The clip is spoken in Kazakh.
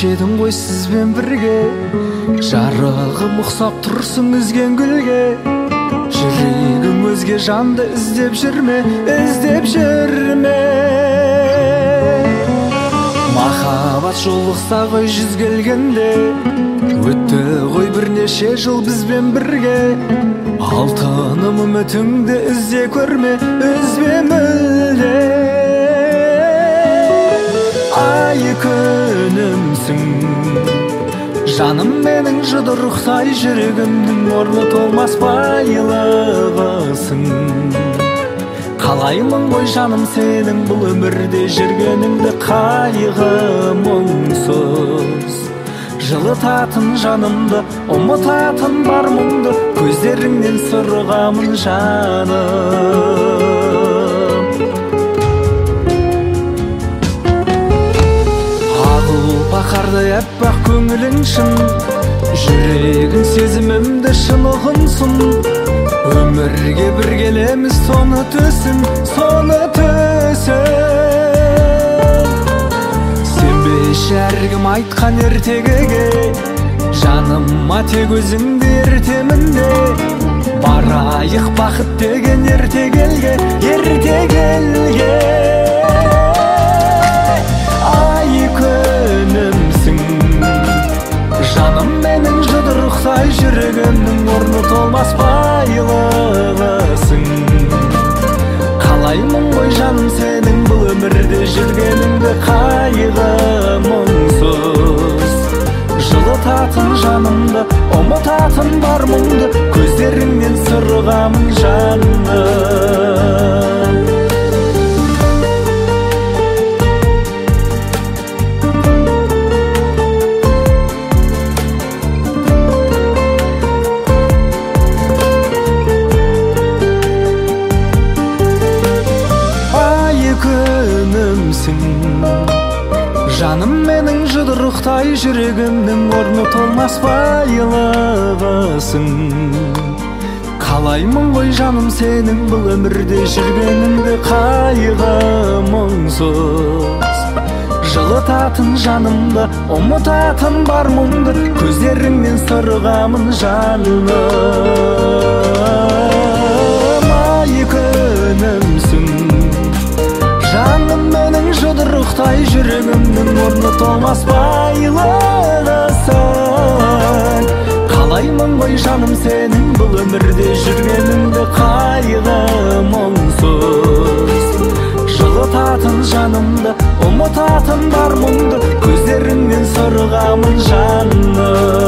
кешедің ғой сізбен бірге, жарығым ұқсап тұрсың үзген гүлге. Жүрегім өзге жанды іздеп жүрме, іздеп жүрме. Махаббат жолықса ғой жүз келгенде, өтті ғой бірнеше жыл бізбен бірге. Алтыным үмітіңді ізде көрме, үзбе мүлде. Ай күнімсің, жаным менің жұдырықтай жүрегімнің орны толмас байлығысың. Қалаймын ғой жаным сенің бұл өмірде жүргеніңді, қайғы мұңсыз жылытатын жанымды, ұмытатын бар мұңды, көздеріңнен сырғамын жаным. Қарды әппақ көңілің шын, жүрегің сезімімді шын ұғынсын. Өмірге бір келеміз, соны төсін, соны төсін. Сенбеші әркім айтқан ертегіге, жаныма тек өзіңді ертемін де. Барайық бақыт деген ертегелге, ертегелге. Ай күнімсің, жаным менің жұдырықтай жүрегімнің орны толмас байлығысың. Қалаймын ғой жаным сенің бұл өмірде жүргеніңді, қайғы мұңсыз жылытатын жанымды, ұмытатын бар мұңды, көздеріңнен сырғамын жаным. Жаным менің жұдырықтай жүрегімнің орны толмас байлығысың. Қалаймын ғой жаным сенің бұл өмірде жүргеніңді, қайғы мұңсыз жылытатын жанымды, ұмытатын бар мұңды, көздеріңнен сырғамын жаным. Ай күнімсің, жаным менің жұдырықтай жүрегімнің орны толмас байлығысың. Қалаймын ғой жаным сенің бұл өмірде жүргеніңді, қайғы мұңсыз жылытатын жанымды, ұмытатын бар мұңды, көздеріңнен сырғамын жаным.